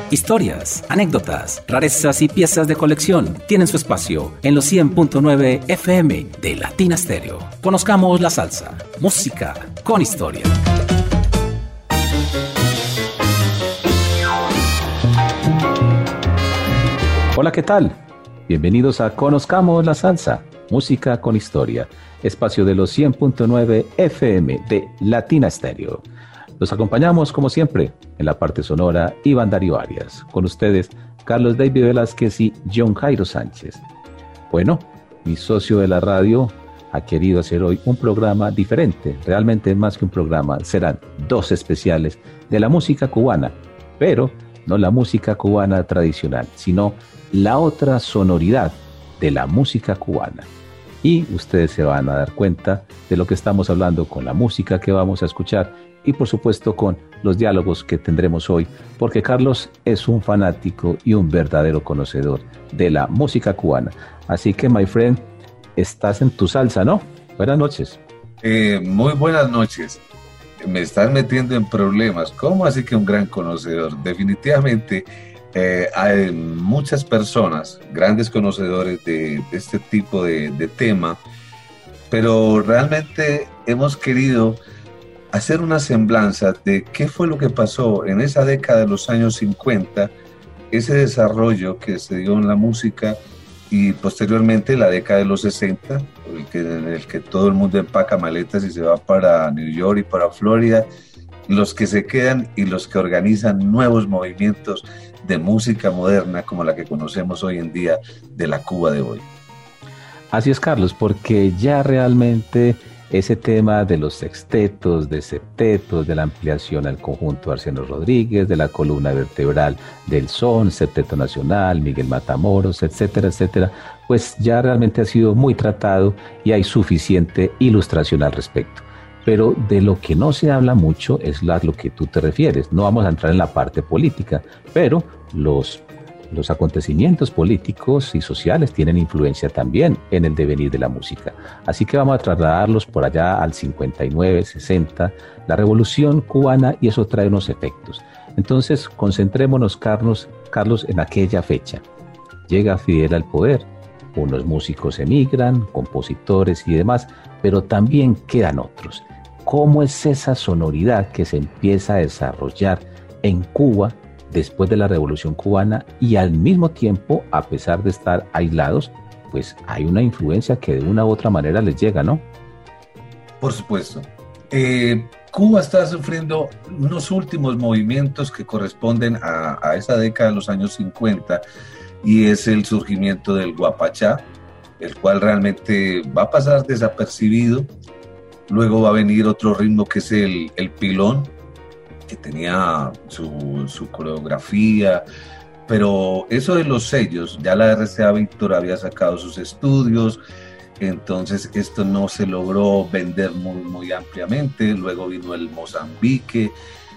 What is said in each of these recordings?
Historias, anécdotas, rarezas y piezas de colección tienen su espacio en los 100.9 FM de Latina Stereo. Conozcamos la salsa, música con historia. Hola, ¿qué tal? Bienvenidos a Conozcamos la salsa, música con historia, espacio de los 100.9 FM de Latina Stereo. Los acompañamos, como siempre, en la parte sonora, Iván Darío Arias. Con ustedes, Carlos David Velázquez y John Jairo Sánchez. Bueno, mi socio de la radio ha querido hacer hoy un programa diferente. Realmente más que un programa, serán dos especiales de la música cubana, pero no la música cubana tradicional, sino la otra sonoridad de la música cubana. Y ustedes se van a dar cuenta de lo que estamos hablando con la música que vamos a escuchar y por supuesto con los diálogos que tendremos hoy, porque Carlos es un fanático y un verdadero conocedor de la música cubana. Así que, my friend, estás en tu salsa, ¿no? Buenas noches. Muy buenas noches. Me estás metiendo en problemas. ¿Cómo así que un gran conocedor? Definitivamente hay muchas personas, grandes conocedores de este tipo de tema, pero realmente hemos querido hacer una semblanza de qué fue lo que pasó en esa década de los años 50, ese desarrollo que se dio en la música y posteriormente la década de los 60, en el que todo el mundo empaca maletas y se va para New York y para Florida, los que se quedan y los que organizan nuevos movimientos de música moderna como la que conocemos hoy en día de la Cuba de hoy. Así es, Carlos, porque ya realmente ese tema de los sextetos, de septetos, de la ampliación al conjunto Arseno Rodríguez, de la columna vertebral del son, Septeto Nacional, Miguel Matamoros, etcétera, etcétera, pues ya realmente ha sido muy tratado y hay suficiente ilustración al respecto. Pero de lo que no se habla mucho es a lo que tú te refieres. No vamos a entrar en la parte política, pero los acontecimientos políticos y sociales tienen influencia también en el devenir de la música. Así que vamos a trasladarlos por allá al 59, 60, la Revolución Cubana, y eso trae unos efectos. Entonces, concentrémonos, Carlos, en aquella fecha. Llega Fidel al poder, unos músicos emigran, compositores y demás, pero también quedan otros. ¿Cómo es esa sonoridad que se empieza a desarrollar en Cuba después de la Revolución Cubana y al mismo tiempo, a pesar de estar aislados, pues hay una influencia que de una u otra manera les llega, ¿no? Por supuesto. Cuba está sufriendo unos últimos movimientos que corresponden a esa década de los años 50 y es el surgimiento del guapachá, el cual realmente va a pasar desapercibido. Luego va a venir otro ritmo que es el pilón, que tenía su coreografía, pero eso de los sellos, ya la RCA Víctor había sacado sus estudios, entonces esto no se logró vender muy ampliamente. Luego vino el Mozambique,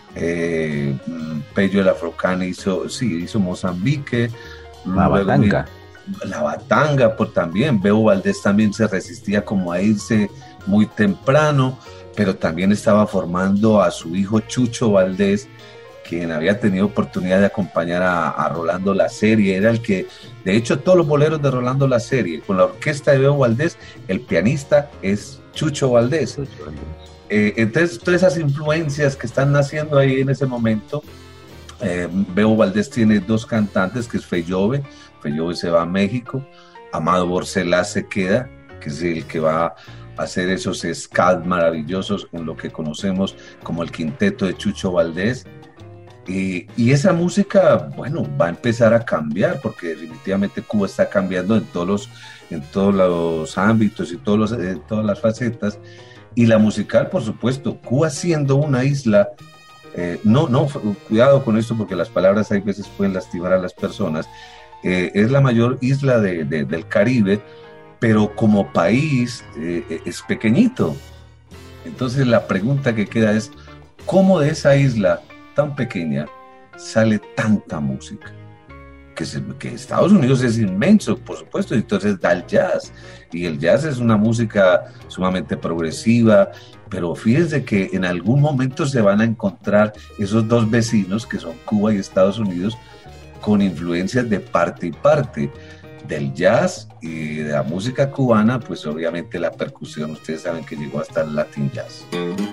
Pello el Afrocán hizo Mozambique, la Batanga, también, Bebo Valdés también se resistía como a irse muy temprano, pero también estaba formando a su hijo Chucho Valdés, quien había tenido oportunidad de acompañar a Rolando La Serie. Era el que, de hecho, todos los boleros de Rolando La Serie, con la orquesta de Bebo Valdés, el pianista es Chucho Valdés. Entonces, todas esas influencias que están naciendo ahí en ese momento, Bebo Valdés tiene dos cantantes, que es Fellove se va a México, Amado Borcelá se queda, que es el que va hacer esos scat maravillosos en lo que conocemos como el quinteto de Chucho Valdés, y esa música, bueno, va a empezar a cambiar, porque definitivamente Cuba está cambiando en todos los ámbitos y todas las facetas, y la musical, por supuesto. Cuba siendo una isla, cuidado con esto, porque las palabras hay veces pueden lastimar a las personas, es la mayor isla del Caribe, pero como país es pequeño. Entonces la pregunta que queda es, ¿cómo de esa isla tan pequeña sale tanta música? Que Estados Unidos es inmenso, por supuesto, y entonces da el jazz, y el jazz es una música sumamente progresiva, pero fíjense que en algún momento se van a encontrar esos dos vecinos, que son Cuba y Estados Unidos, con influencias de parte y parte, del jazz y de la música cubana, pues obviamente la percusión, ustedes saben que llegó hasta el Latin Jazz.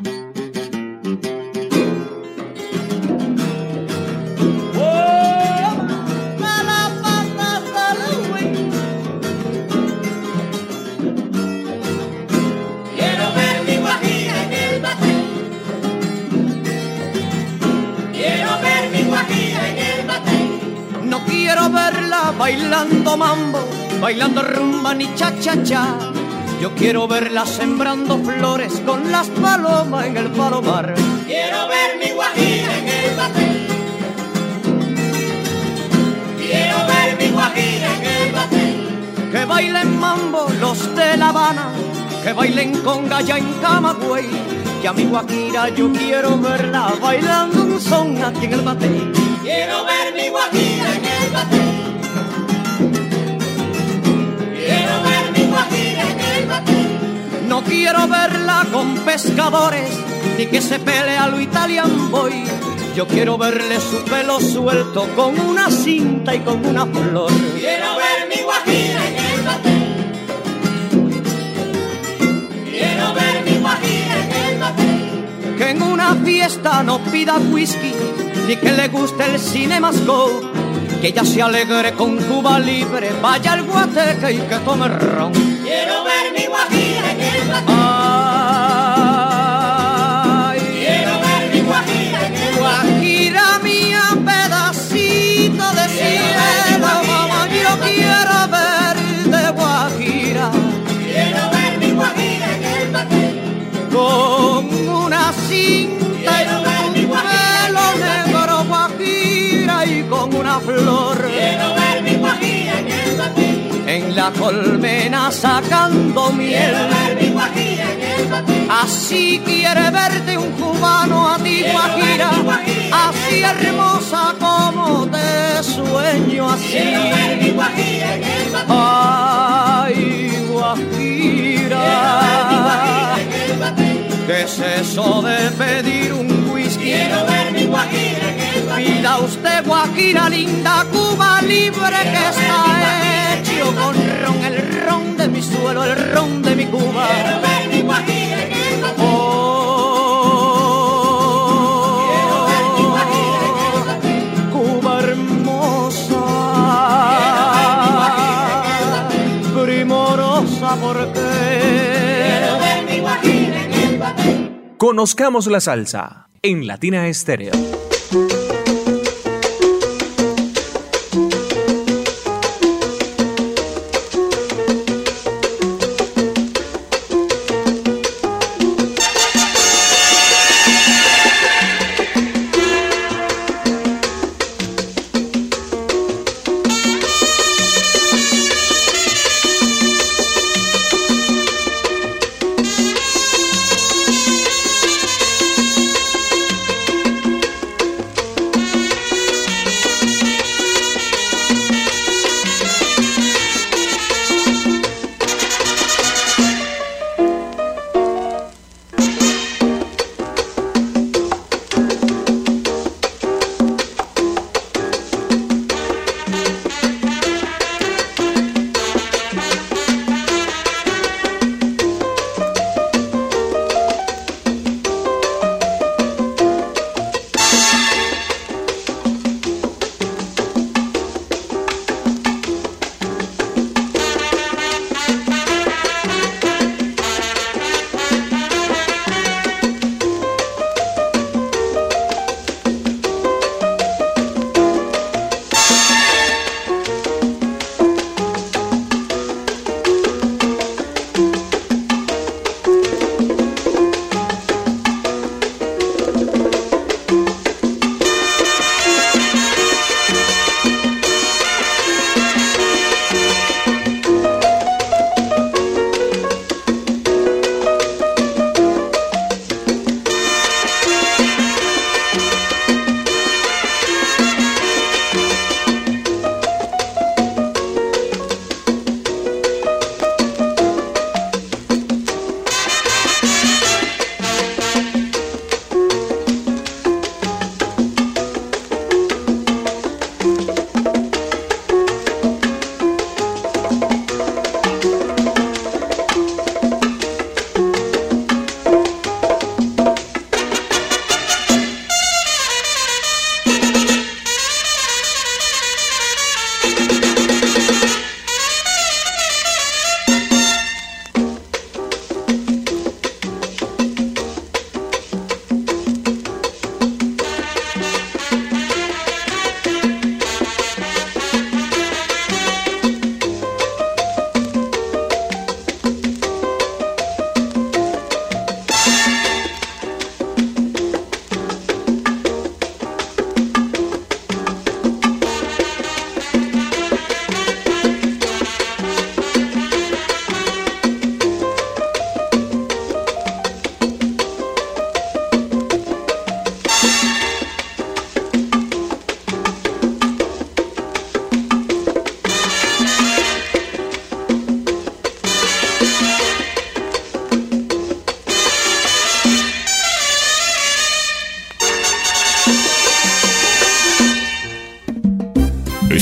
Bailando mambo, bailando rumba ni cha-cha-cha. Yo quiero verla sembrando flores con las palomas en el palomar. Quiero ver mi guajira en el batel. Quiero ver mi guajira en el batel. Que bailen mambo los de La Habana, que bailen conga allá en Camagüey. Que a mi guajira yo quiero verla bailando un son aquí en el batel. Quiero ver mi guajira en el batel. No quiero verla con pescadores, ni que se pelea a lo Italian Boy. Yo quiero verle su pelo suelto con una cinta y con una flor. Quiero ver mi guajira en el batel. Quiero ver mi guajira en el batel. Que en una fiesta no pida whisky, ni que le guste el Cinemascope. Que ella se alegre con Cuba Libre, vaya al Guateque y que tome ron. Quiero ver mi guajira en el batel. Ay, quiero ver mi guajira en el batel. Guajira mía, pedacito de cielo, mamá, yo quiero ver de guajira. Quiero ver mi guajira en el batel. Con una cinta quiero ver mi pelo negro, guajira, y con una flor. Quiero ver mi guajira en el batel. En la colmena sacando miel. Quiero ver mi guajira en el batel. Así quiere verte un cubano a ti, guajira. Así hermosa como te sueño así. Quiero ver mi guajira en el batel. Ay, guajira. Quiero ver mi guajira en el batel. ¿Qué es eso de pedir un whisky? Quiero ver mi guajira en el batel. Pida usted guajira linda, Cuba Libre, que está hecho con ron, el ron de mi suelo, el ron de mi Cuba. Quiero ver mi guajira en el batel. Quiero ver mi guajira en el batel. Cuba hermosa, primorosa, porque quiero ver mi guajira en el batel. Conozcamos la salsa en Latina Estéreo.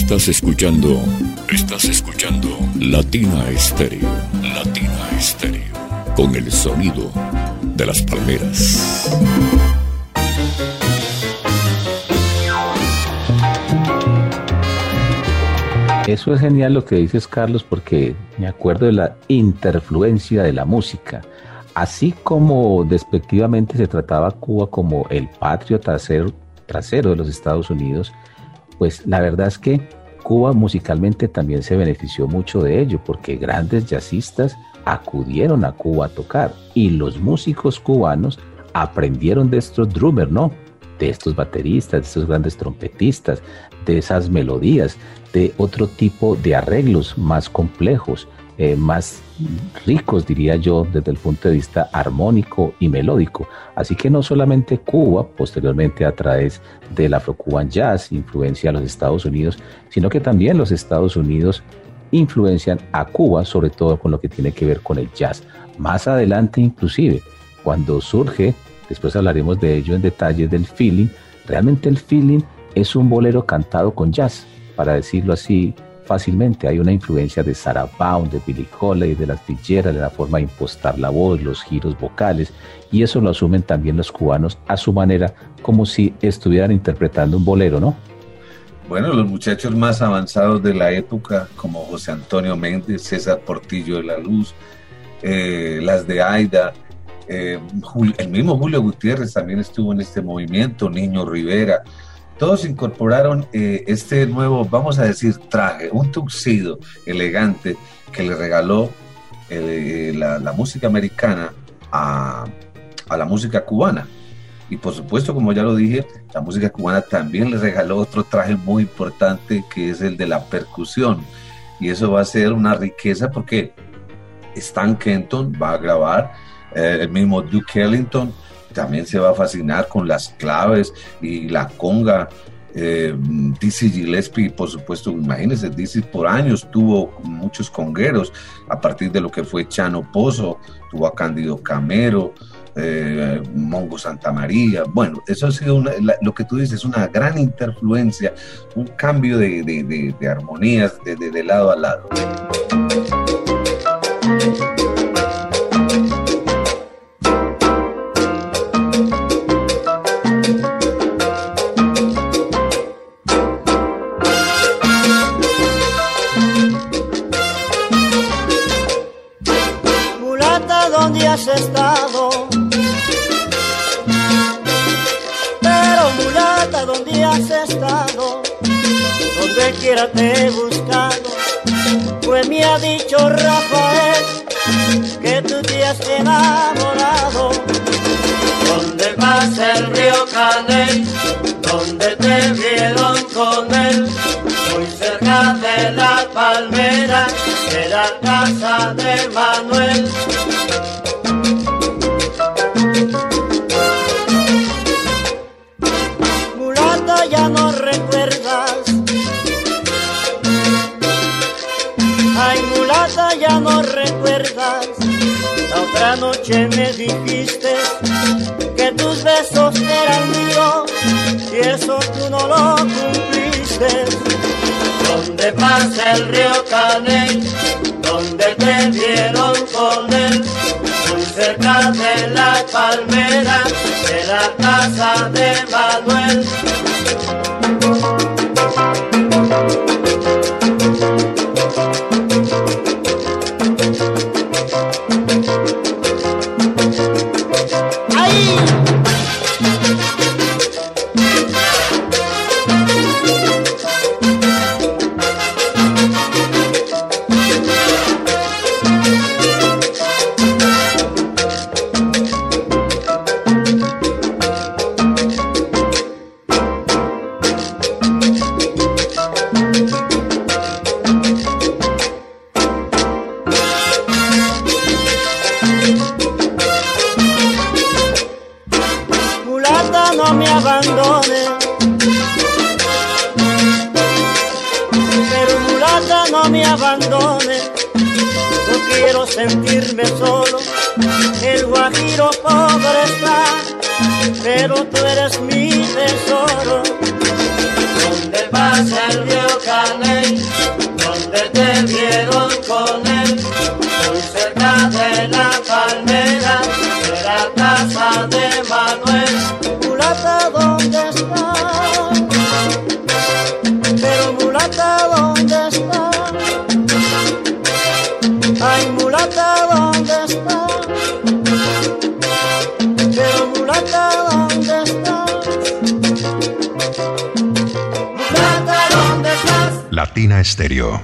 Estás escuchando Latina Estéreo. Latina Estéreo. Con el sonido de las palmeras. Eso es genial lo que dices, Carlos, porque me acuerdo de la interfluencia de la música. Así como despectivamente se trataba a Cuba como el patrio trasero de los Estados Unidos, pues la verdad es que Cuba musicalmente también se benefició mucho de ello, porque grandes jazzistas acudieron a Cuba a tocar y los músicos cubanos aprendieron de estos drummers, ¿no? De estos bateristas, de estos grandes trompetistas, de esas melodías, de otro tipo de arreglos más complejos, más ricos, diría yo, desde el punto de vista armónico y melódico. Así que no solamente Cuba, posteriormente a través del Afro-Cuban Jazz, influencia a los Estados Unidos, sino que también los Estados Unidos influencian a Cuba, sobre todo con lo que tiene que ver con el jazz. Más adelante, inclusive, cuando surge, después hablaremos de ello en detalle, del feeling. Realmente el feeling es un bolero cantado con jazz, para decirlo así fácilmente. Hay una influencia de Sarah Vaughan, de Billie Holiday, de las tilleras, de la forma de impostar la voz, los giros vocales, y eso lo asumen también los cubanos a su manera, como si estuvieran interpretando un bolero, ¿no? Bueno, los muchachos más avanzados de la época, como José Antonio Méndez, César Portillo de la Luz, las de Aida, el mismo Julio Gutiérrez también estuvo en este movimiento, Niño Rivera. Todos incorporaron este nuevo, vamos a decir, traje, un tuxedo elegante que le regaló la música americana a la música cubana. Y por supuesto, como ya lo dije, la música cubana también le regaló otro traje muy importante, que es el de la percusión. Y eso va a ser una riqueza porque Stan Kenton va a grabar, el mismo Duke Ellington también se va a fascinar con las claves y la conga. Dizzy Gillespie, por supuesto, imagínense, Dizzy por años tuvo muchos congueros, a partir de lo que fue Chano Pozo, tuvo a Cándido Camero, Mongo Santamaría. Bueno, eso ha sido lo que tú dices, una gran interfluencia, un cambio de armonías de lado a lado. Has estado, pero mulata, ¿dónde has estado? Donde quiera te he buscado, pues me ha dicho Rafael que tú te has enamorado. Donde pasa el río Caney, donde te vieron con él, muy cerca de la palmera, de la casa de Manuel. Ya no recuerdas, ay mulata, ya no recuerdas. La otra noche me dijiste que tus besos eran míos y eso tú no lo cumpliste. Donde pasa el río Caney, donde te vieron con él, muy cerca de la palmera, de la casa de Manuel. No me abandones, pero mulata no me abandones, no quiero sentirme solo, el guajiro pobre está, pero tú eres mi tesoro. Donde pasa el río Caney, casa de Manuel. Mulata, ¿dónde estás? Pero mulata, ¿dónde estás? Ay, mulata, ¿dónde estás? Pero mulata, ¿dónde estás? Mulata, ¿dónde estás? Latina Estéreo.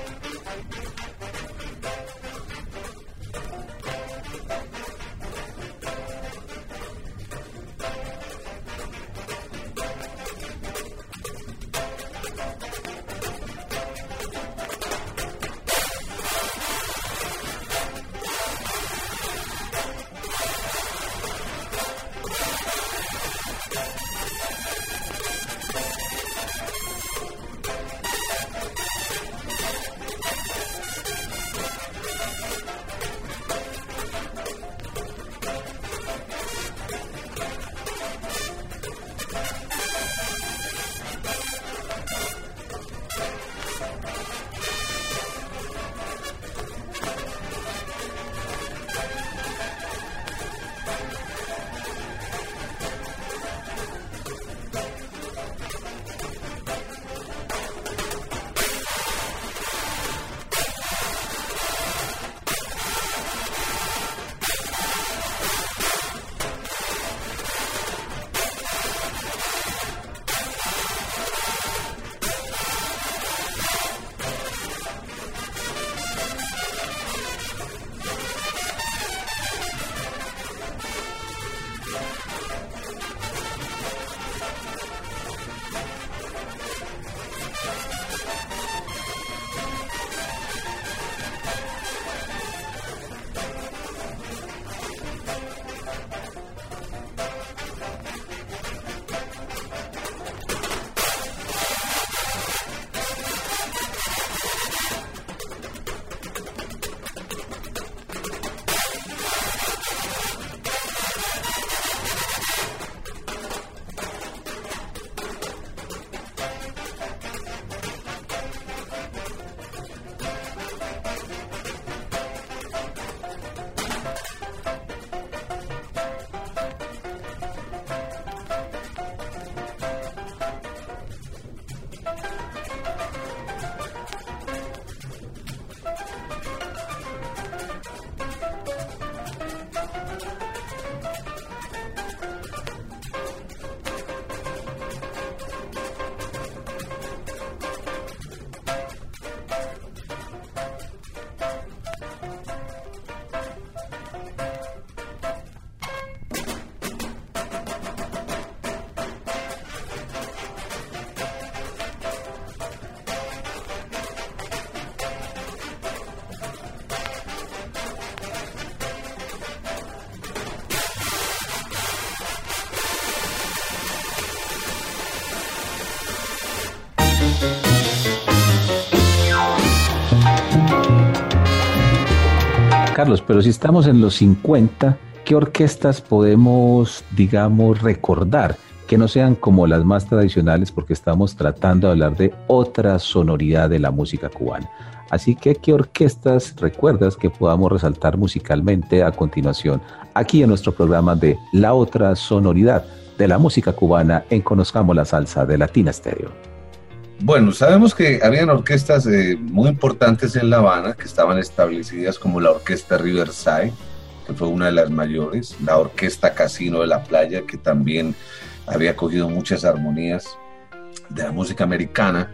Carlos, pero si estamos en los 50, ¿qué orquestas podemos, digamos, recordar? Que no sean como las más tradicionales, porque estamos tratando de hablar de otra sonoridad de la música cubana. Así que, ¿qué orquestas recuerdas que podamos resaltar musicalmente a continuación aquí en nuestro programa de La Otra Sonoridad de la música cubana en Conozcamos la Salsa de Latina Estéreo? Bueno, sabemos que habían orquestas muy importantes en La Habana que estaban establecidas, como la Orquesta Riverside, que fue una de las mayores, la Orquesta Casino de la Playa, que también había cogido muchas armonías de la música americana,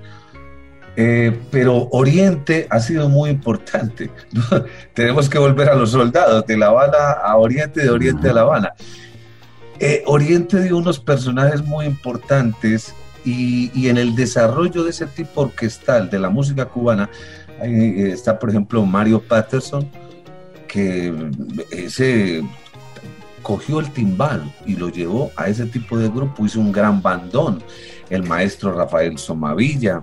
pero Oriente ha sido muy importante. Tenemos que volver a los soldados, de La Habana a Oriente, de Oriente a La Habana. Oriente dio unos personajes muy importantes. Y en el desarrollo de ese tipo orquestal de la música cubana está, por ejemplo, Mario Patterson, que ese cogió el timbal y lo llevó a ese tipo de grupo, hizo un gran bandón. El maestro Rafael Somavilla,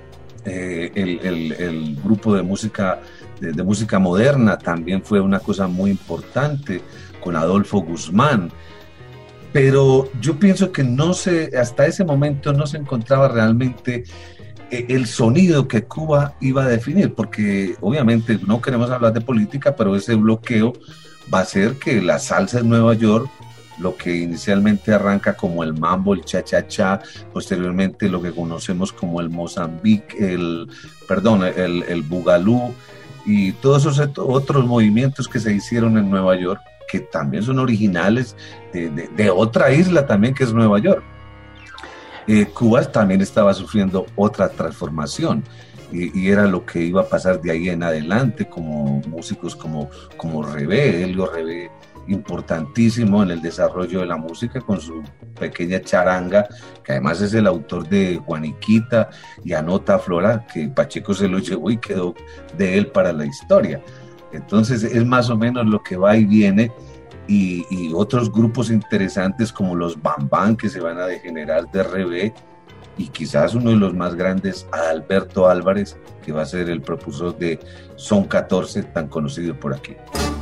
el grupo de música moderna también fue una cosa muy importante, con Adolfo Guzmán. Pero yo pienso que hasta ese momento no se encontraba realmente el sonido que Cuba iba a definir, porque obviamente no queremos hablar de política, pero ese bloqueo va a ser que la salsa en Nueva York, lo que inicialmente arranca como el mambo, el cha-cha-cha, posteriormente lo que conocemos como el Mozambique, el bugalú, y todos esos otros movimientos que se hicieron en Nueva York, que también son originales de otra isla también que es Nueva York. Cuba también estaba sufriendo otra transformación, y era lo que iba a pasar de ahí en adelante, como músicos como Rebé, Helio Rebé, importantísimo en el desarrollo de la música con su pequeña charanga, que además es el autor de Juaniquita y Anota Flora, que Pacheco se lo llevó y quedó de él para la historia. Entonces es más o menos lo que va y viene, y otros grupos interesantes como los Bam Bam, que se van a degenerar de Rebé, y quizás uno de los más grandes, Alberto Álvarez, que va a ser el propulsor de Son 14, tan conocido por aquí.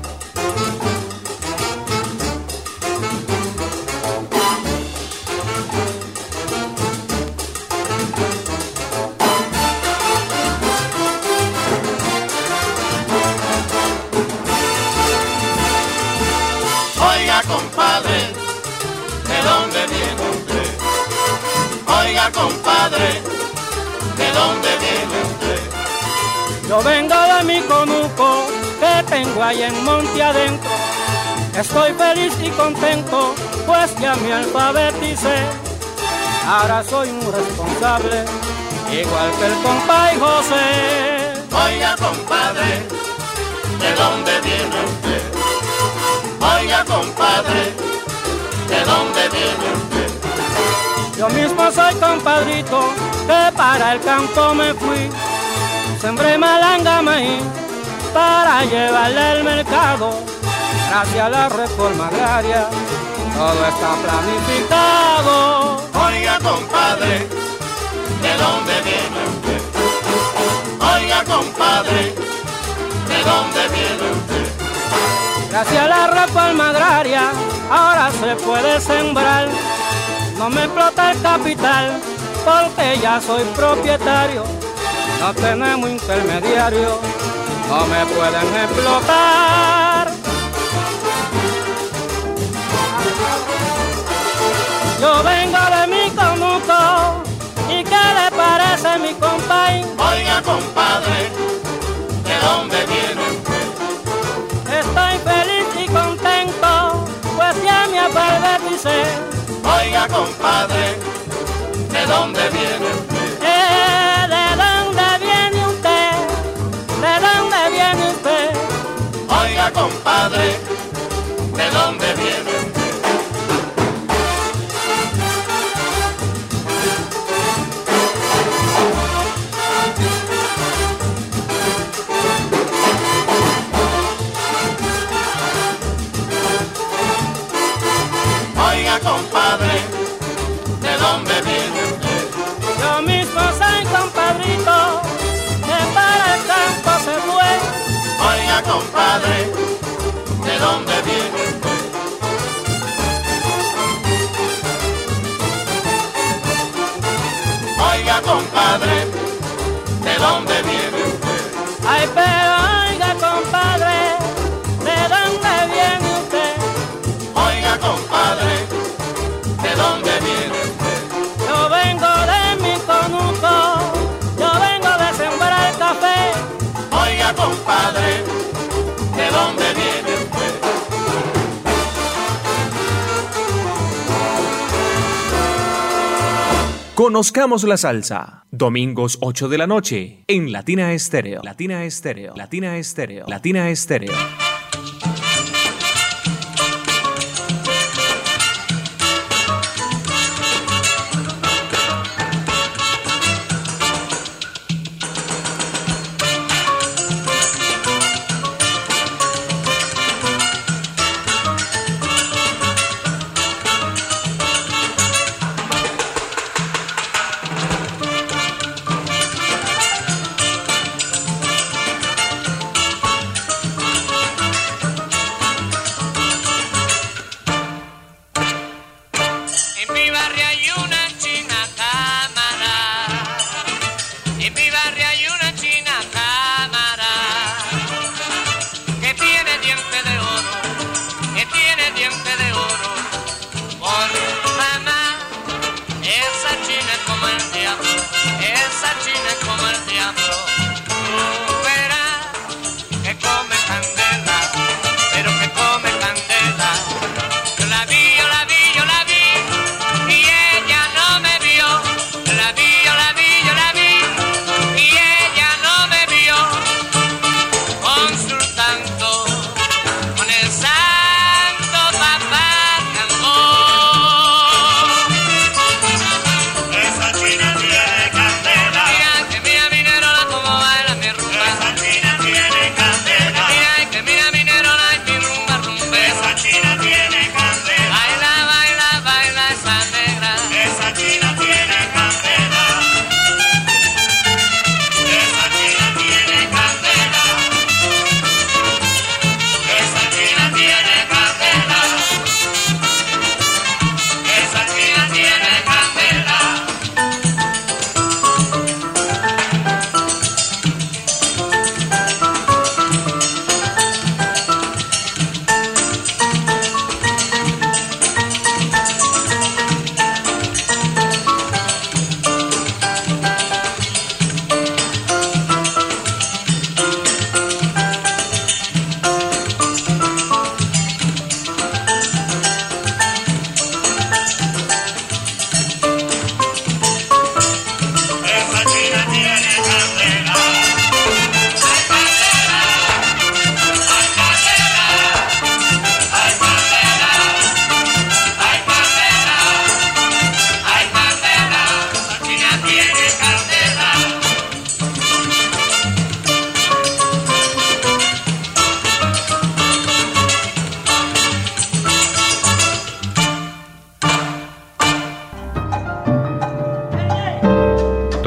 Compadre, ¿de dónde viene usted? Yo vengo de mi conuco, que tengo ahí en monte adentro. Estoy feliz y contento, pues ya me alfabeticé. Ahora soy un responsable, igual que el compadre José. Oiga, compadre, ¿de dónde viene usted? Oiga, compadre, ¿de dónde viene usted? Yo mismo soy compadrito, que para el campo me fui. Sembré malanga maíz para llevarle al mercado. Gracias a la reforma agraria, todo está planificado. Oiga, compadre, ¿de dónde viene usted? Oiga, compadre, ¿de dónde viene usted? Gracias a la reforma agraria, ahora se puede sembrar. No me explota el capital, porque ya soy propietario. No tenemos intermediarios, no me pueden explotar. Yo vengo de mi conuco, ¿y qué le parece mi compadre? Oiga, compadre, ¿de dónde viene usted? Estoy feliz y contento, pues ya me alfabeticé. Oiga, compadre, ¿de dónde viene usted? ¿De dónde viene usted? ¿De dónde viene usted? Oiga, compadre, ¿de dónde viene usted? Oiga, compadre, ¿de dónde viene usted? Yo mismo soy compadrito, que para el campo se fue. Oiga, compadre, ¿de dónde viene usted? Oiga, compadre, ¿de dónde viene usted? Ay, pero oiga, compadre, ¿de dónde viene usted? Oiga, compadre, ¿de dónde viene usted? Yo vengo de mi conuco, yo vengo de sembrar café. Oiga, compadre, ¿de dónde viene usted? Conozcamos la salsa. Domingos 8 de la noche en Latina Estéreo. Latina Estéreo. Latina Estéreo. Latina Estéreo.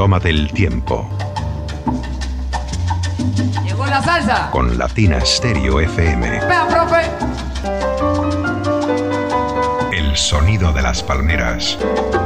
toma del tiempo. Llegó la salsa. Con Latina Stereo FM. Vea, profe. El sonido de las palmeras.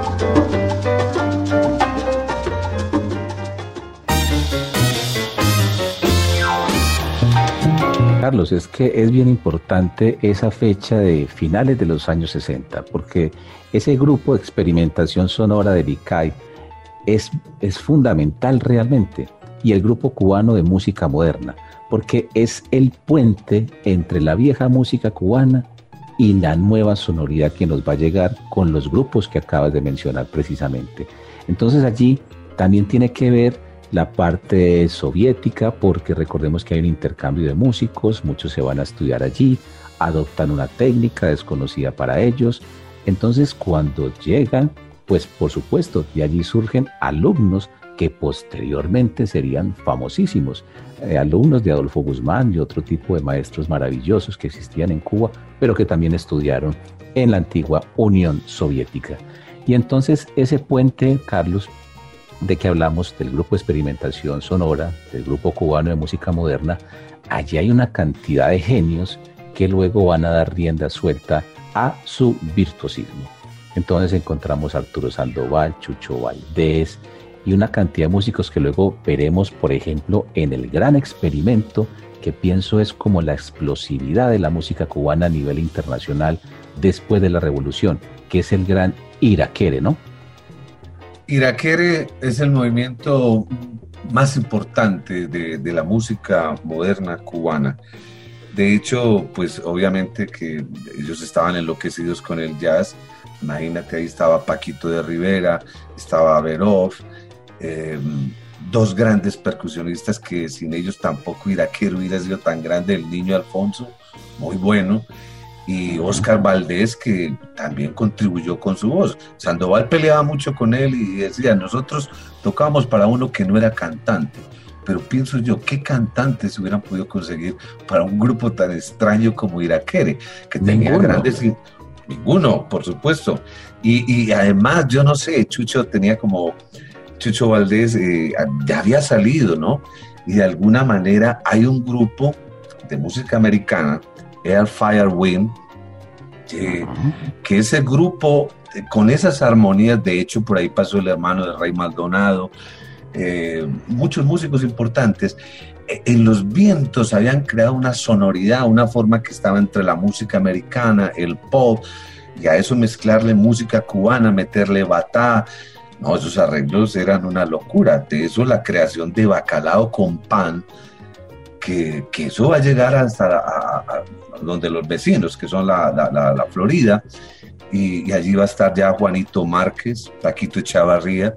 Carlos, es que es bien importante esa fecha de finales de los años 60, porque ese grupo de experimentación sonora de Licay es fundamental realmente, y el grupo cubano de música moderna, porque es el puente entre la vieja música cubana y la nueva sonoridad que nos va a llegar con los grupos que acabas de mencionar precisamente. Entonces allí también tiene que ver la parte soviética, porque recordemos que hay un intercambio de músicos, muchos se van a estudiar allí, adoptan una técnica desconocida para ellos. Entonces cuando llegan, pues por supuesto, de allí surgen alumnos que posteriormente serían famosísimos, alumnos de Adolfo Guzmán y otro tipo de maestros maravillosos que existían en Cuba, pero que también estudiaron en la antigua Unión Soviética. Y entonces ese puente, Carlos, de que hablamos del grupo de experimentación sonora, del grupo cubano de música moderna, allí hay una cantidad de genios que luego van a dar rienda suelta a su virtuosismo. Entonces encontramos a Arturo Sandoval, Chucho Valdés y una cantidad de músicos que luego veremos, por ejemplo, en el gran experimento que pienso es como la explosividad de la música cubana a nivel internacional después de la revolución, que es el gran Iraquere, ¿no? Iraquere es el movimiento más importante de la música moderna cubana. De hecho, pues obviamente que ellos estaban enloquecidos con el jazz. Imagínate, ahí estaba Paquito de Rivera, estaba Verov, dos grandes percusionistas que sin ellos tampoco Iraquere hubiera sido tan grande. El Niño Alfonso, muy bueno, y Oscar Valdés, que también contribuyó con su voz. Sandoval peleaba mucho con él y decía, nosotros tocábamos para uno que no era cantante, pero pienso yo, ¿qué cantantes se hubieran podido conseguir para un grupo tan extraño como Iraquere? Que tenía grandes... Ninguno, por supuesto. Y además, yo no sé, Chucho Valdés ya había salido, ¿no? Y de alguna manera hay un grupo de música americana, Air, Fire, Wind, que ese grupo, con esas armonías, de hecho por ahí pasó el hermano de Ray Maldonado, muchos músicos importantes, en los vientos habían creado una sonoridad, una forma que estaba entre la música americana, el pop, y a eso mezclarle música cubana, meterle batá. No, esos arreglos eran una locura. De eso la creación de Bacalao con Pan, que eso va a llegar hasta donde los vecinos, que son la Florida, y allí va a estar ya Juanito Márquez, Paquito Echeverría,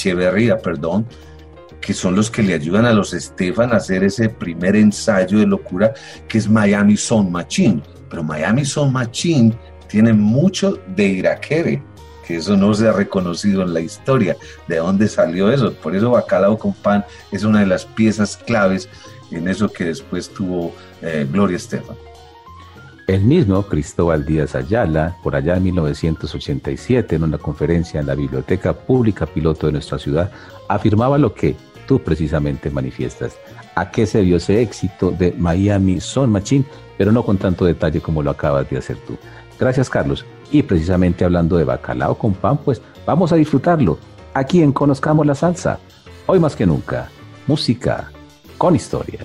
que son los que le ayudan a los Estefan a hacer ese primer ensayo de locura, que es Miami Sound Machine. Pero Miami Sound Machine tiene mucho de Iraquere, que eso no se ha reconocido en la historia, de dónde salió eso. Por eso Bacalao con Pan es una de las piezas claves en eso que después tuvo Gloria Estefan. El mismo Cristóbal Díaz Ayala, por allá en 1987, en una conferencia en la Biblioteca Pública Piloto de nuestra ciudad, afirmaba lo que tú precisamente manifiestas. ¿A qué se dio ese éxito de Miami Sound Machine? Pero no con tanto detalle como lo acabas de hacer tú. Gracias, Carlos. Y precisamente hablando de Bacalao con Pan, pues vamos a disfrutarlo aquí en Conozcamos la Salsa. Hoy más que nunca, música con historia.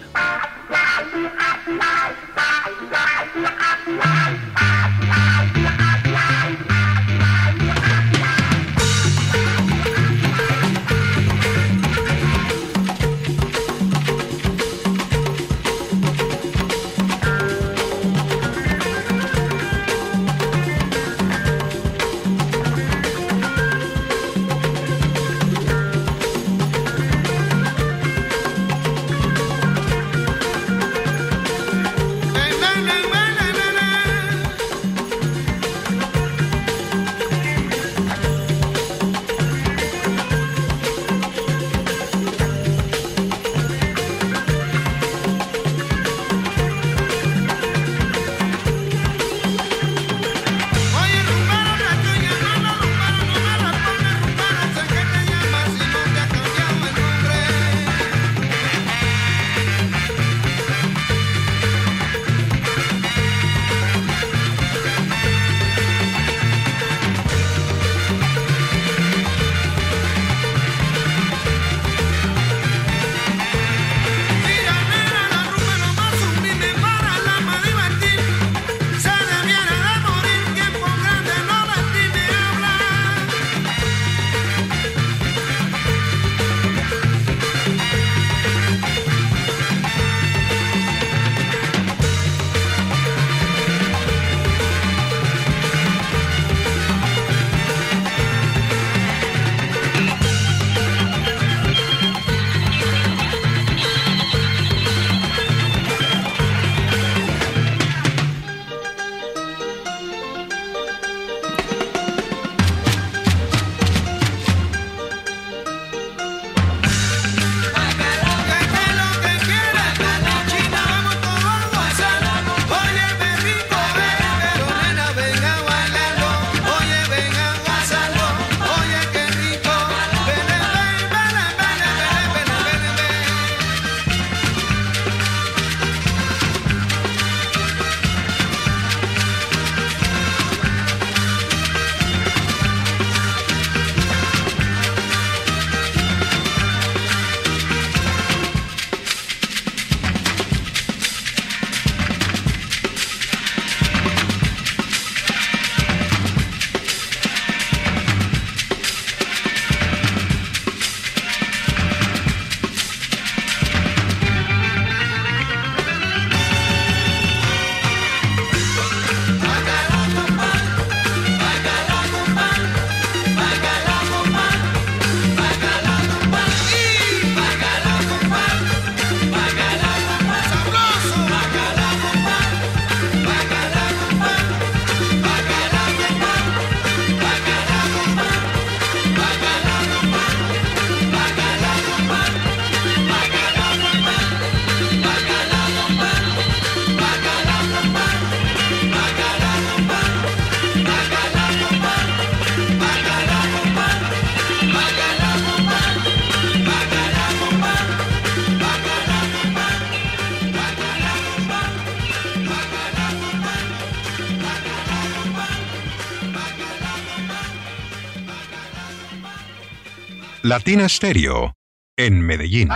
Latina Stereo, en Medellín.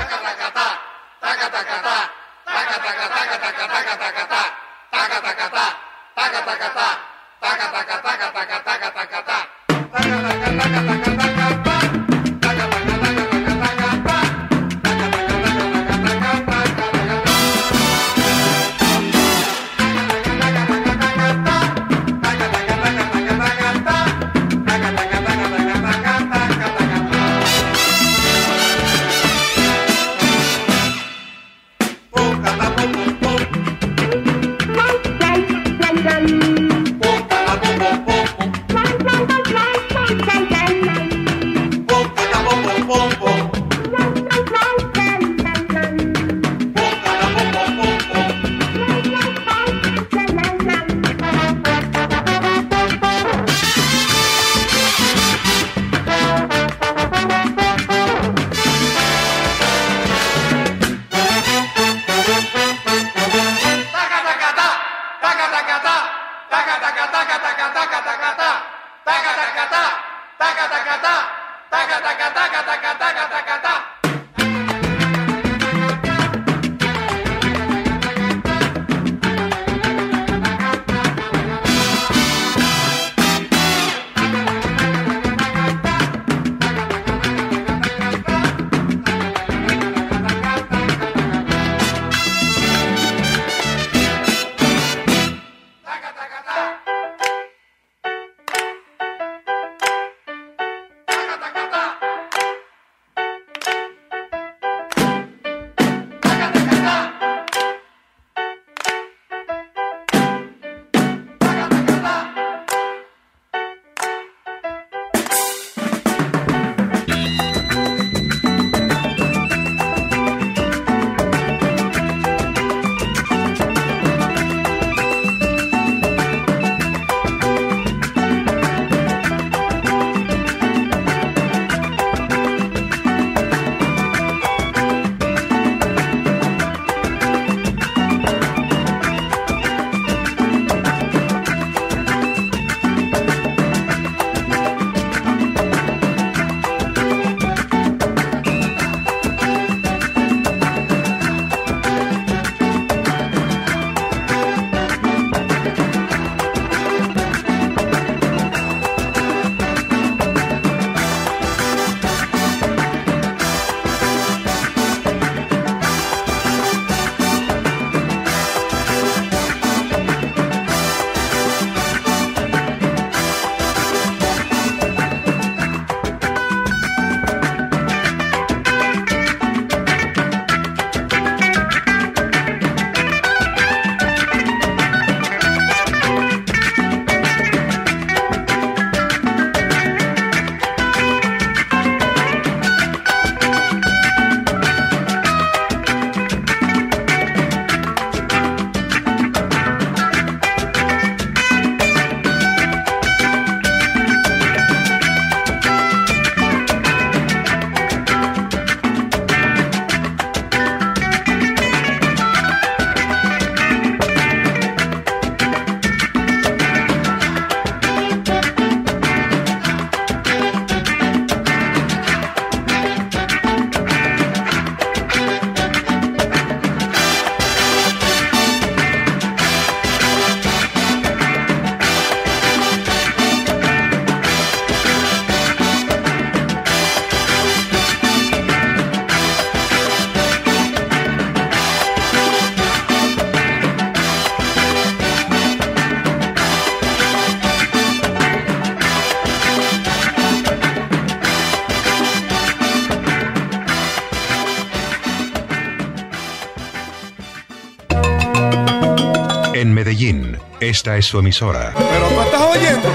En Medellín, esta es su emisora. Pero tú estás oyendo.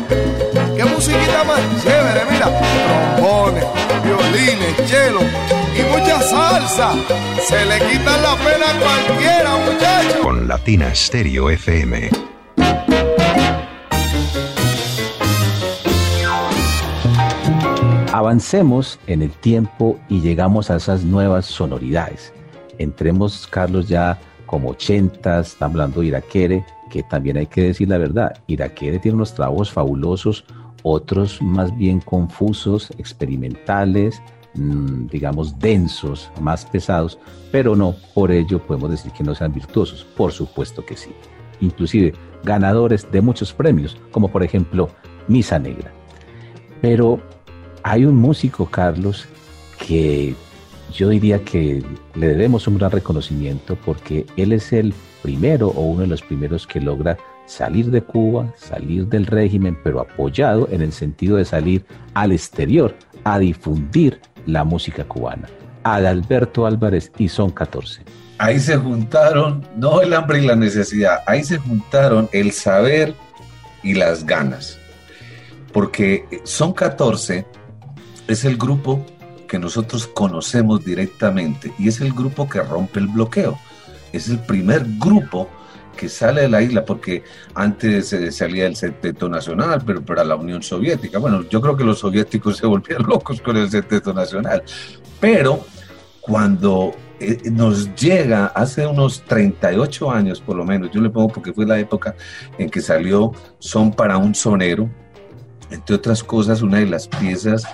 ¿Qué musiquita más chévere? Mira, trombones, violines, cello y mucha salsa. Se le quita la pena a cualquiera, muchachos. Con Latina Stereo FM. Avancemos en el tiempo y llegamos a esas nuevas sonoridades. Entremos, Carlos, ya como 80s, estamos hablando de Irakere, que también hay que decir la verdad. Irakere tiene unos trabajos fabulosos, otros más bien confusos, experimentales, digamos densos, más pesados, pero no por ello podemos decir que no sean virtuosos. Por supuesto que sí. Inclusive ganadores de muchos premios, como por ejemplo Misa Negra. Pero hay un músico, Carlos, que yo diría que le debemos un gran reconocimiento porque él es el primero o uno de los primeros que logra salir de Cuba, salir del régimen, pero apoyado en el sentido de salir al exterior a difundir la música cubana. Adalberto Álvarez y Son 14. Ahí se juntaron, no el hambre y la necesidad, ahí se juntaron el saber y las ganas. Porque Son 14 es el grupo que nosotros conocemos directamente y es el grupo que rompe el bloqueo. Es el primer grupo que sale de la isla, porque antes salía el Septeto Nacional, pero para la Unión Soviética. Bueno, yo creo que los soviéticos se volvían locos con el Septeto Nacional. Pero cuando nos llega hace unos 38 años por lo menos, yo le pongo porque fue la época en que salió Son para un sonero, entre otras cosas, una de las piezas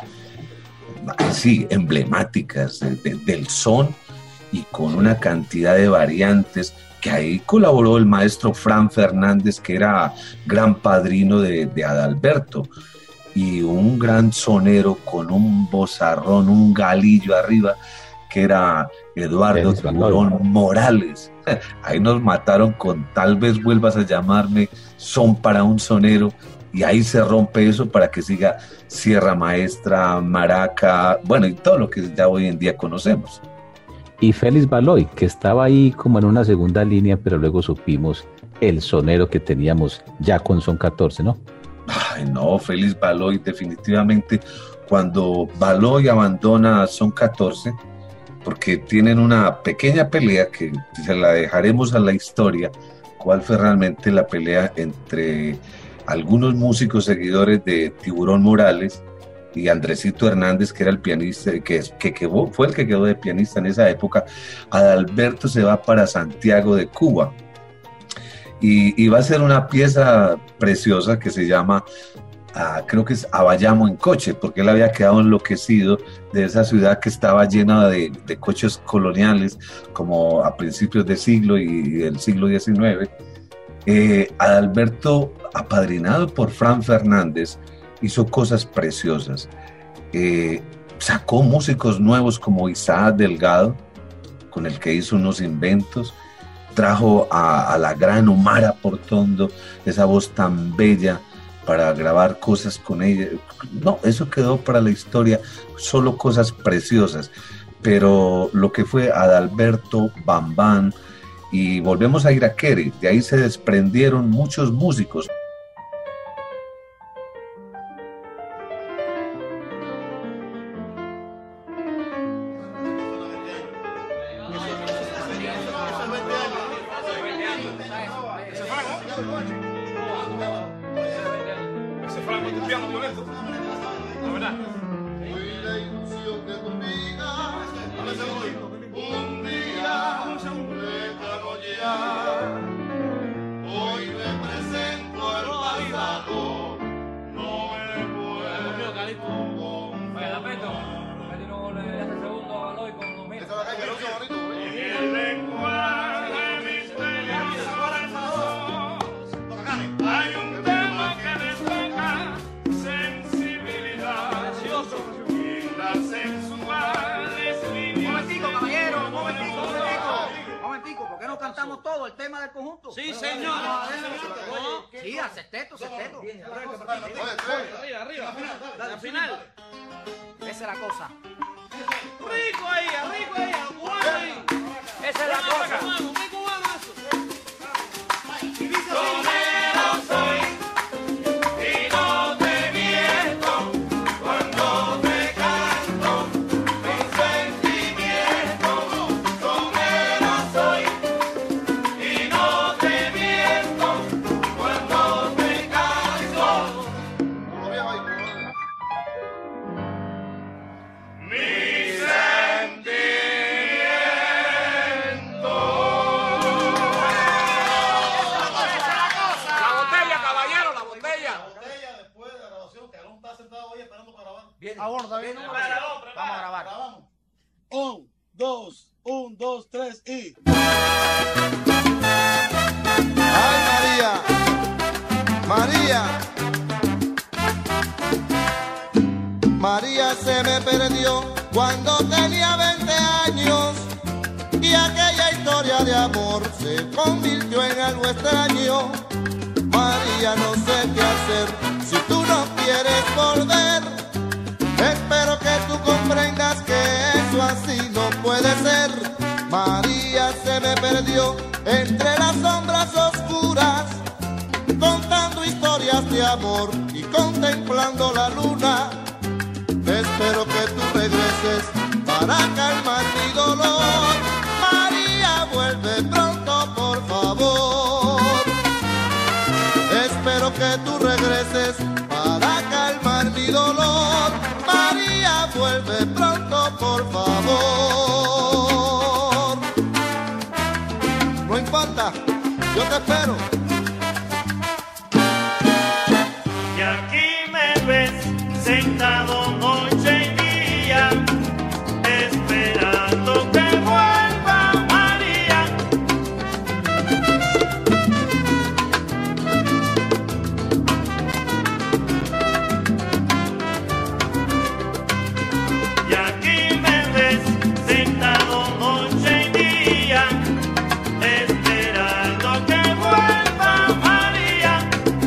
sí, emblemáticas del son y con una cantidad de variantes, que ahí colaboró el maestro Fran Fernández, que era gran padrino de Adalberto, y un gran sonero con un vozarrón, un galillo arriba, que era Eduardo Tiburón Morales. Ahí nos mataron con Tal vez vuelvas a llamarme, Son para un sonero, y ahí se rompe eso para que siga Sierra Maestra, Maraca, bueno, y todo lo que ya hoy en día conocemos. Y Félix Baloy, que estaba ahí como en una segunda línea, pero luego supimos el sonero que teníamos ya con Son 14, ¿no? Ay, no, Félix Baloy, definitivamente, cuando Baloy abandona Son 14, porque tienen una pequeña pelea que se la dejaremos a la historia, cuál fue realmente la pelea entre algunos músicos seguidores de Tiburón Morales y Andresito Hernández, que era el pianista, fue el que quedó de pianista en esa época. Adalberto se va para Santiago de Cuba y va a ser una pieza preciosa que se llama, creo que es Abayamo en coche, porque él había quedado enloquecido de esa ciudad que estaba llena de coches coloniales, como a principios de siglo y del siglo XIX. Adalberto, apadrinado por Fran Fernández, hizo cosas preciosas. Sacó músicos nuevos como Isaac Delgado, con el que hizo unos inventos. Trajo a la gran Omara Portondo, esa voz tan bella, para grabar cosas con ella. No, eso quedó para la historia, solo cosas preciosas. Pero lo que fue Adalberto, Bambán, y volvemos a Iraquere, de ahí se desprendieron muchos músicos. Mi sentimiento Aborda bien. Vamos a grabar. 1, 2, 1, 2, 3 y... ¡Ay, María! ¡María! María se me perdió cuando tenía 20 años y aquella historia de amor se convirtió en algo extraño. María, no sé qué hacer si tú no quieres volver. Espero que tú comprendas que eso así no puede ser. María se me perdió entre las sombras oscuras, contando historias de amor y contemplando la luna. Espero que tú regreses para calmar mi dolor. María, vuelve pronto, por favor. Espero que tú regreses para calmar mi dolor. María, vuelve pronto, por favor. No importa, yo te espero. Y aquí me ves sentado noche y día, esperando que vuelva María. Y aquí me ves sentado noche y día, esperando que vuelva María.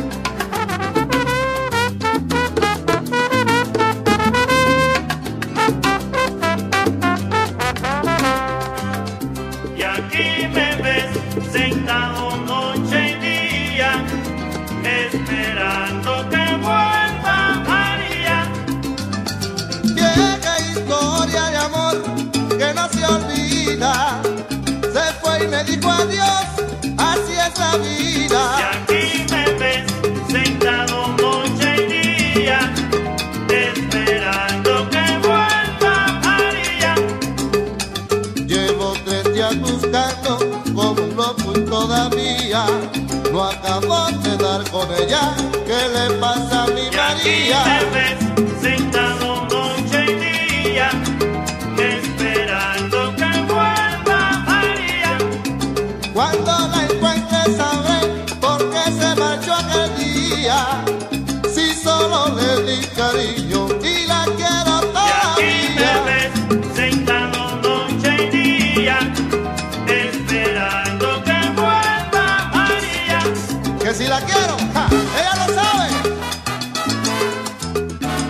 Y aquí me ves sentado noche y día, esperando que vuelva María. Vieja historia de amor que no se olvida, se fue y me dijo adiós, así es la vida. Y aquí me ves sentado noche y día, esperando que vuelva María. Llevo 3 días buscando como un loco y todavía no acabo de dar con ella. ¿Qué le pasa a mi Y aquí María? me ves sentado noche y día, esperando que vuelva María. Cuando la encuentre sabré por qué se marchó aquel día. Si solo le di cariño y la quiero Y aquí me todavía. ves sentado noche y día, esperando que vuelva María. Que si la quiero, ja, ella lo sabe.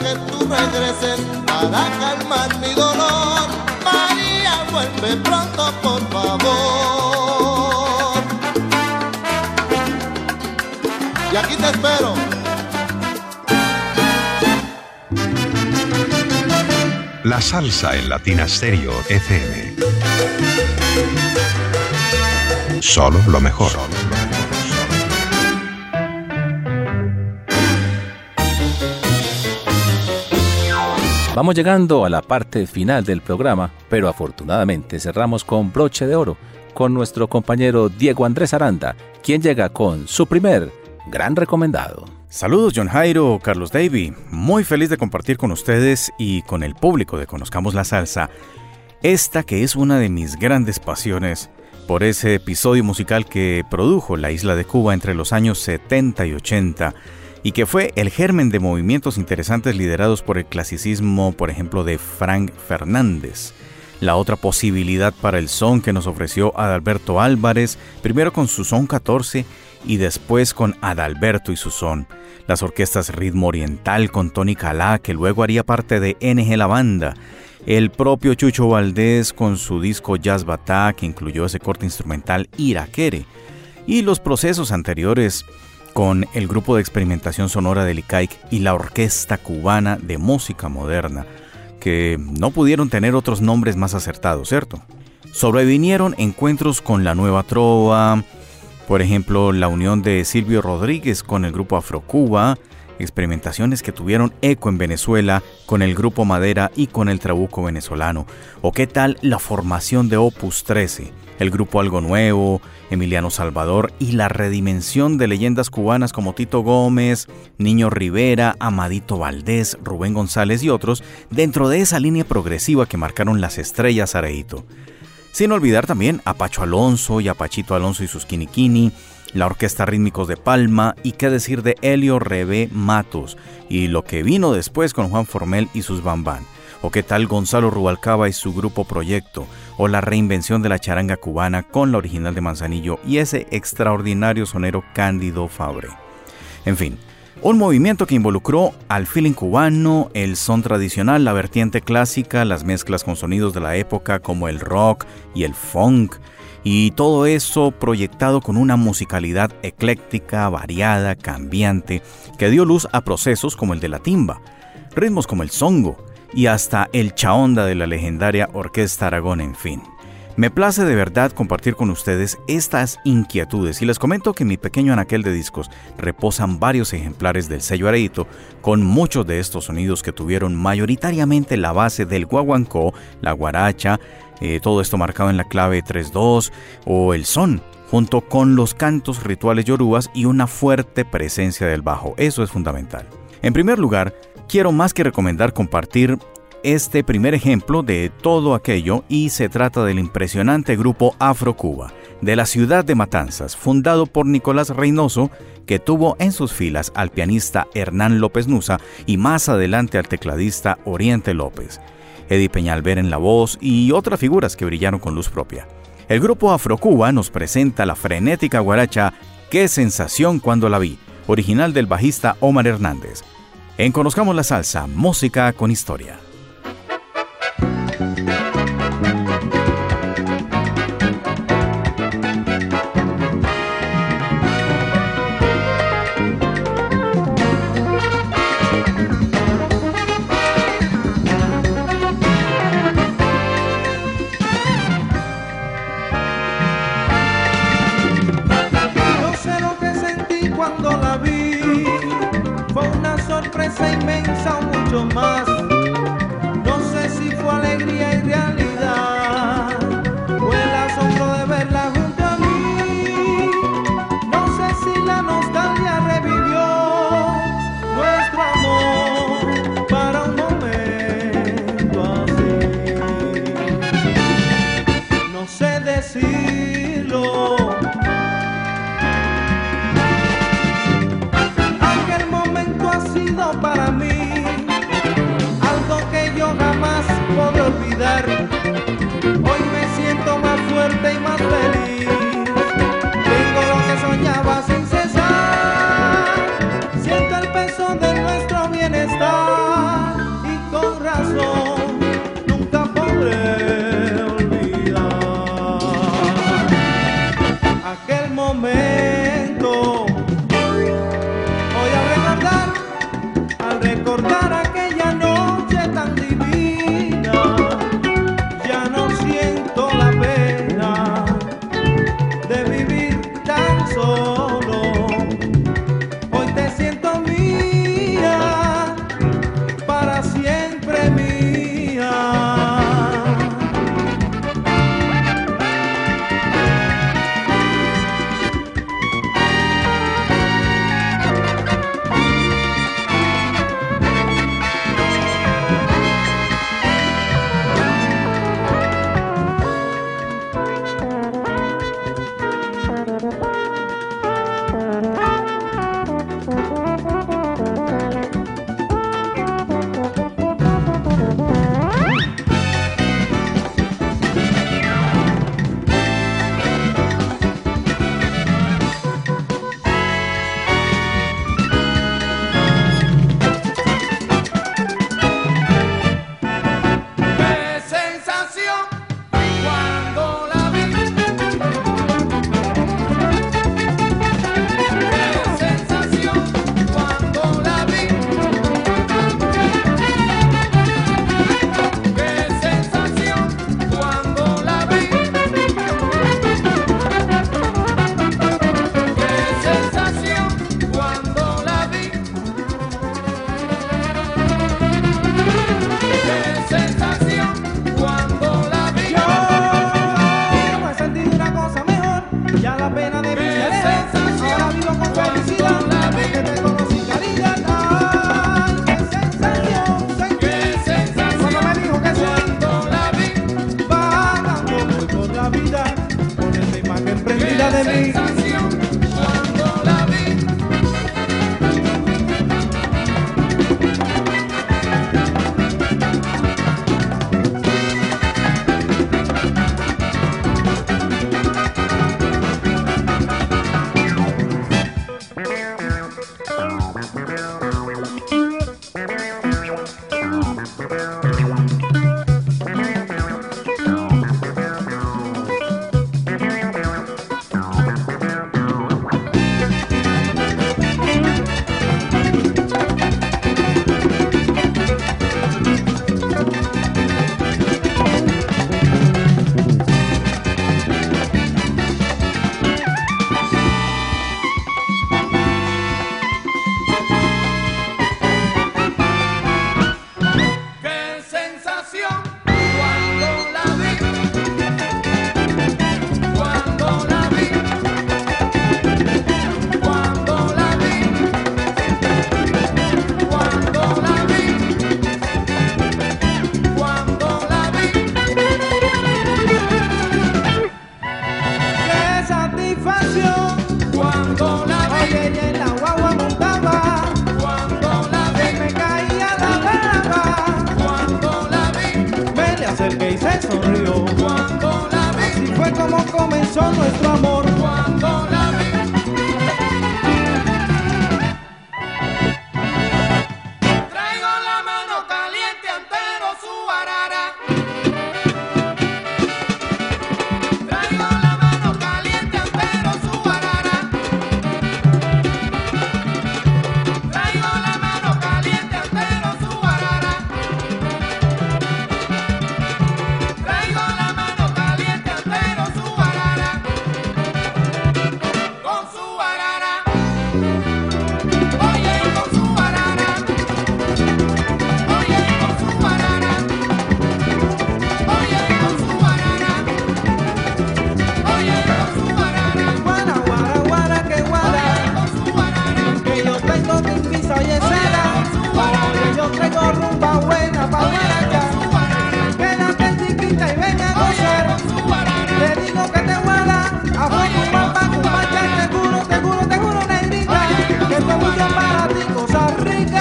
que tú regreses para calmar mi dolor. María, vuelve pronto, por favor. Y aquí te espero. La salsa en Latina Stereo FM. Solo lo mejor. Vamos llegando a la parte final del programa, pero afortunadamente cerramos con broche de oro, con nuestro compañero Diego Andrés Aranda, quien llega con su primer gran recomendado. Saludos John Jairo, Carlos Davy, muy feliz de compartir con ustedes y con el público de Conozcamos la Salsa, esta que es una de mis grandes pasiones por ese episodio musical que produjo la isla de Cuba entre los años 70 y 80 y que fue el germen de movimientos interesantes liderados por el clasicismo, por ejemplo, de Frank Fernández. La otra posibilidad para el son que nos ofreció Adalberto Álvarez, primero con su son 14 y después con Adalberto y su son. Las orquestas Ritmo Oriental con Tony Calá, que luego haría parte de NG La Banda. El propio Chucho Valdés con su disco Jazz Batá, que incluyó ese corte instrumental Iraquere. Y los procesos anteriores con el grupo de experimentación sonora del ICAIC y la Orquesta Cubana de Música Moderna, que no pudieron tener otros nombres más acertados, ¿cierto? Sobrevinieron encuentros con la Nueva Trova, por ejemplo, la unión de Silvio Rodríguez con el grupo Afrocuba, experimentaciones que tuvieron eco en Venezuela con el grupo Madera y con el Trabuco venezolano. ¿O qué tal la formación de Opus 13, el grupo Algo Nuevo, Emiliano Salvador y la redimensión de leyendas cubanas como Tito Gómez, Niño Rivera, Amadito Valdés, Rubén González y otros dentro de esa línea progresiva que marcaron las estrellas Areito? Sin olvidar también a Pacho Alonso y a Pachito Alonso y sus Quiniquini, la Orquesta Rítmicos de Palma y qué decir de Helio Rebé Matos y lo que vino después con Juan Formel y sus Bambán. O qué tal Gonzalo Rubalcaba y su grupo Proyecto, o la reinvención de la charanga cubana con la original de Manzanillo y ese extraordinario sonero Cándido Fabre. En fin, un movimiento que involucró al feeling cubano, el son tradicional, la vertiente clásica, las mezclas con sonidos de la época como el rock y el funk, y todo eso proyectado con una musicalidad ecléctica, variada, cambiante, que dio luz a procesos como el de la timba, ritmos como el songo y hasta el chaonda de la legendaria Orquesta Aragón, en fin. Me place de verdad compartir con ustedes estas inquietudes y les comento que en mi pequeño anaquel de discos reposan varios ejemplares del sello Areito con muchos de estos sonidos que tuvieron mayoritariamente la base del guaguancó, la guaracha, todo esto marcado en la clave 3-2 o el son, junto con los cantos rituales yorubas y una fuerte presencia del bajo. Eso es fundamental. En primer lugar, quiero más que recomendar compartir este primer ejemplo de todo aquello y se trata del impresionante grupo Afrocuba de la ciudad de Matanzas, fundado por Nicolás Reynoso, que tuvo en sus filas al pianista Hernán López Nusa y más adelante al tecladista Oriente López, Eddie Peñalver en la voz y otras figuras que brillaron con luz propia. El grupo Afrocuba nos presenta la frenética guaracha Qué sensación cuando la vi, original del bajista Omar Hernández. En Conozcamos la Salsa, música con historia. Sorpresa inmensa o mucho más. No sé si fue alegría y realidad o el asombro de verla junto a mí. No sé si la nostalgia revivió nuestro amor para un momento así. No sé decirlo. Para mí, algo que yo jamás podré olvidar. de mí. Cuando la vi. Nuestro amor cuando la vi. Traigo la mano caliente entero su arara. Traigo la mano caliente entero su arara. Traigo la mano caliente entero su arara. Traigo la mano caliente entero su arara. Con su arara, oye con su arara, oye con su arara, oye con su arara, oye con su arara, guara, guara, guara, que guara, con su arara, que yo tengo mi pisa y escena, oye yo traigo rumba buena pa' guaracha, quédate chiquita y ven a gozar, te digo que te guarda, a fuego mamá, cumacha, te juro negrita, que esto es mucho para ti, cosa rica.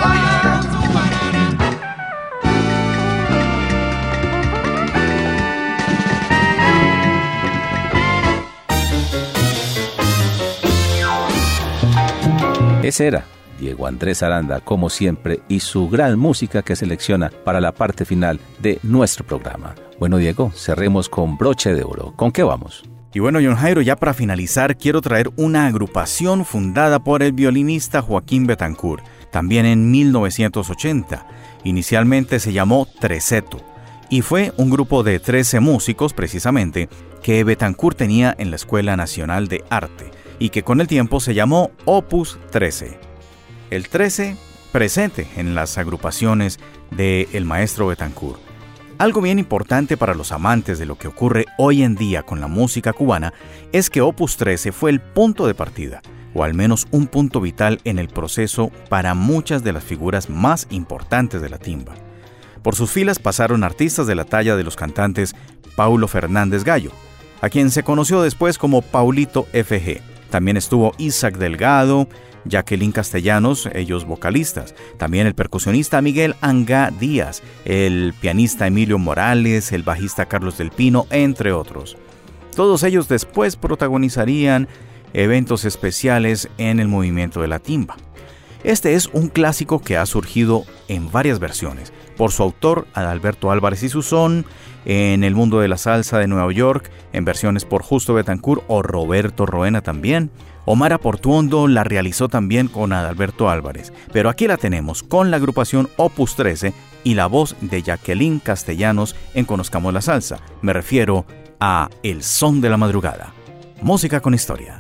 Ese era Diego Andrés Aranda, como siempre, y su gran música que selecciona para la parte final de nuestro programa. Bueno, Diego, cerremos con broche de oro. ¿Con qué vamos? Y bueno, John Jairo, ya para finalizar, quiero traer una agrupación fundada por el violinista Joaquín Betancourt, también en 1980. Inicialmente se llamó Treseto, y fue un grupo de 13 músicos, precisamente, que Betancourt tenía en la Escuela Nacional de Arte, y que con el tiempo se llamó Opus 13. El 13 presente en las agrupaciones del maestro Betancourt. Algo bien importante para los amantes de lo que ocurre hoy en día con la música cubana es que Opus 13 fue el punto de partida, o al menos un punto vital en el proceso para muchas de las figuras más importantes de la timba. Por sus filas pasaron artistas de la talla de los cantantes Paulo Fernández Gallo, a quien se conoció después como Paulito FG. También estuvo Isaac Delgado, Jacqueline Castellanos, ellos vocalistas. También el percusionista Miguel Angá Díaz, el pianista Emilio Morales, el bajista Carlos del Pino, entre otros. Todos ellos después protagonizarían eventos especiales en el movimiento de la timba. Este es un clásico que ha surgido en varias versiones, por su autor Adalberto Álvarez y su son, en el mundo de la salsa de Nueva York, en versiones por Justo Betancourt o Roberto Roena también. Omar Portuondo la realizó también con Adalberto Álvarez, pero aquí la tenemos con la agrupación Opus 13 y la voz de Jacqueline Castellanos en Conozcamos la Salsa. Me refiero a El Son de la Madrugada. Música con historia.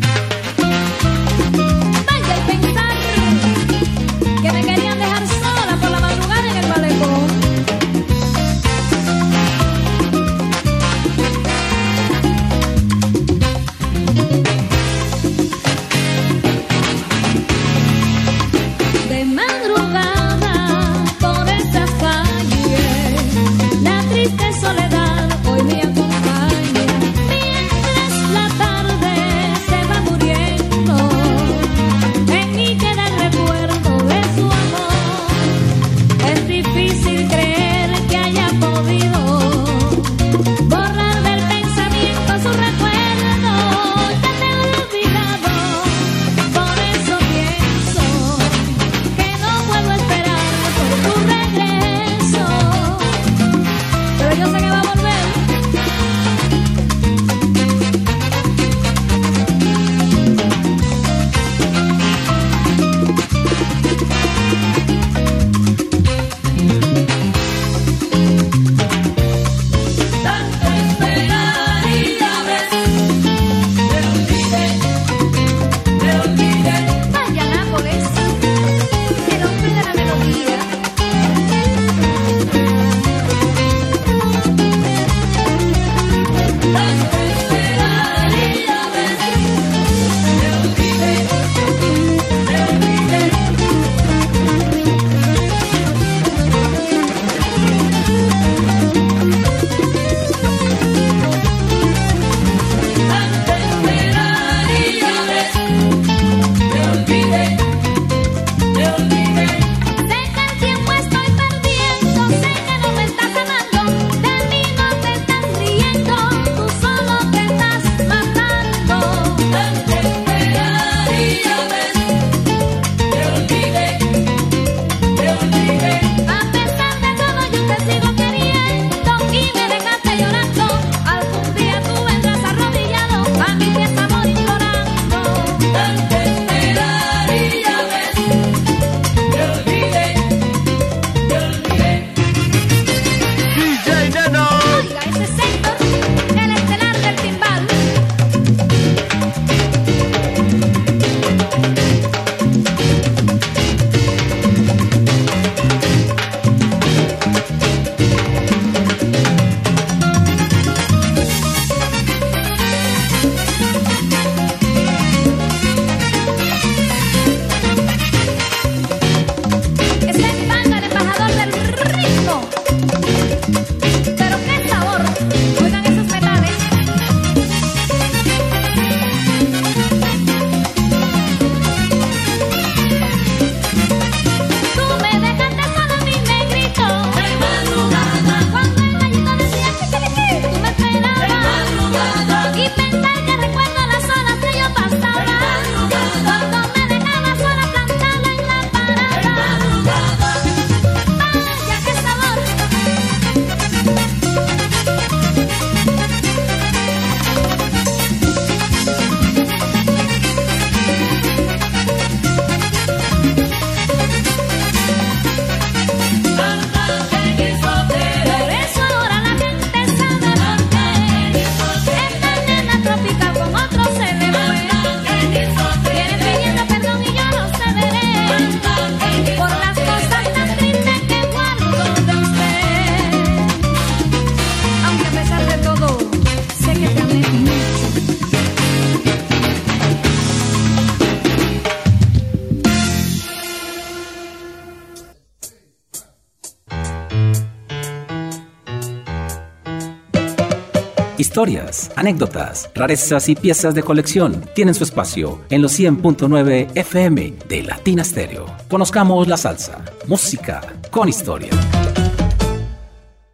Vaya y pensar que me querían dejar sola por la madrugada en el malecón. De madrugada por estas calles, la triste soledad hoy me acompaña, mientras la tarde Historias, anécdotas, rarezas y piezas de colección tienen su espacio en los 100.9 FM de Latina Stereo. Conozcamos la salsa, música con historia.